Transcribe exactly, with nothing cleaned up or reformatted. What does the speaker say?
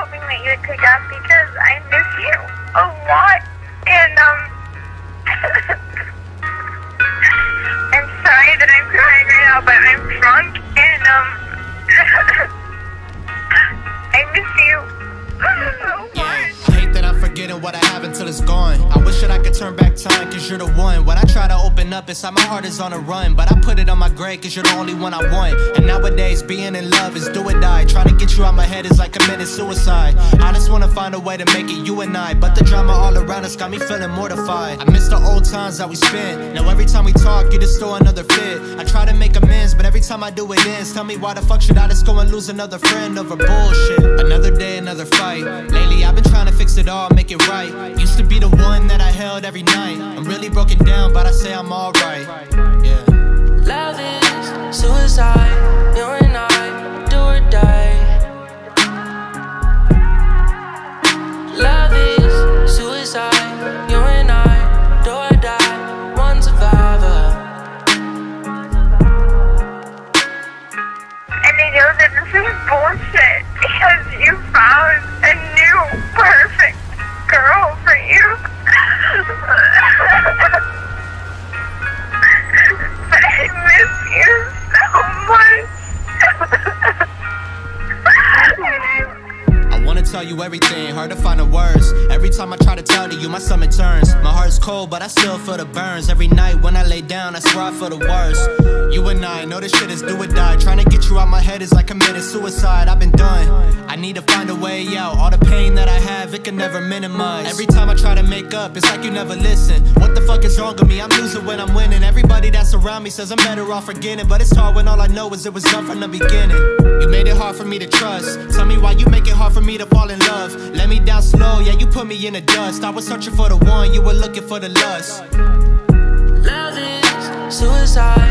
hoping that you would pick up because I miss you a lot. And, um, I'm sorry that I'm crying right now, but I'm drunk and, um, I miss you so much. Hate that I'm forgetting what I have until it's gone. I wish that I could turn back time, cause you're the one. When I try to open up, inside my heart is on a run. But I put it on my grave, cause you're the only one I want. And nowadays, being in love is do or die. Trying to get you out my head is like committing suicide. I just wanna find a way to make it you and I. But the drama all around us got me feeling mortified. I miss the old times that we spent. Now every time we talk, you just throw another fit. I try to make amends, but every time I do it ends. Tell me why the fuck should I just go and lose another friend over bullshit? Another day, another fight. Lately I've been trying to fix it all, make it right. Used to be the one that I held every night. I'm really broken down, but I say I'm alright. Yeah. Love is suicide. You and I, do or die. Love is suicide. You and I, do or die. One survivor. And I know that this is bullshit because you found a new perfect girl for you. But I miss you so much. I wanna tell you everything, hard to find the words. Every time I try to tell to you, my stomach turns. My heart's cold, but I still feel the burns. Every night when I lay down, I swear I feel the worst. You and I know this shit is do or die. Trying to get you out my head is like committing suicide. I've been done. I need to find a way out. All the pain that I have, it can never minimize. Every time I try to make up, it's like you never listen. What the fuck is wrong with me? I'm losing when I'm winning. Everybody that's around me says I'm better off forgetting, but it's hard when all I know is it was done from the beginning. You made it hard for me to trust. Tell me why you make it hard for me to fall in love. Let me down slow, yeah, you put me in the dust. I was searching for the one, you were looking for the lust. Love is suicide.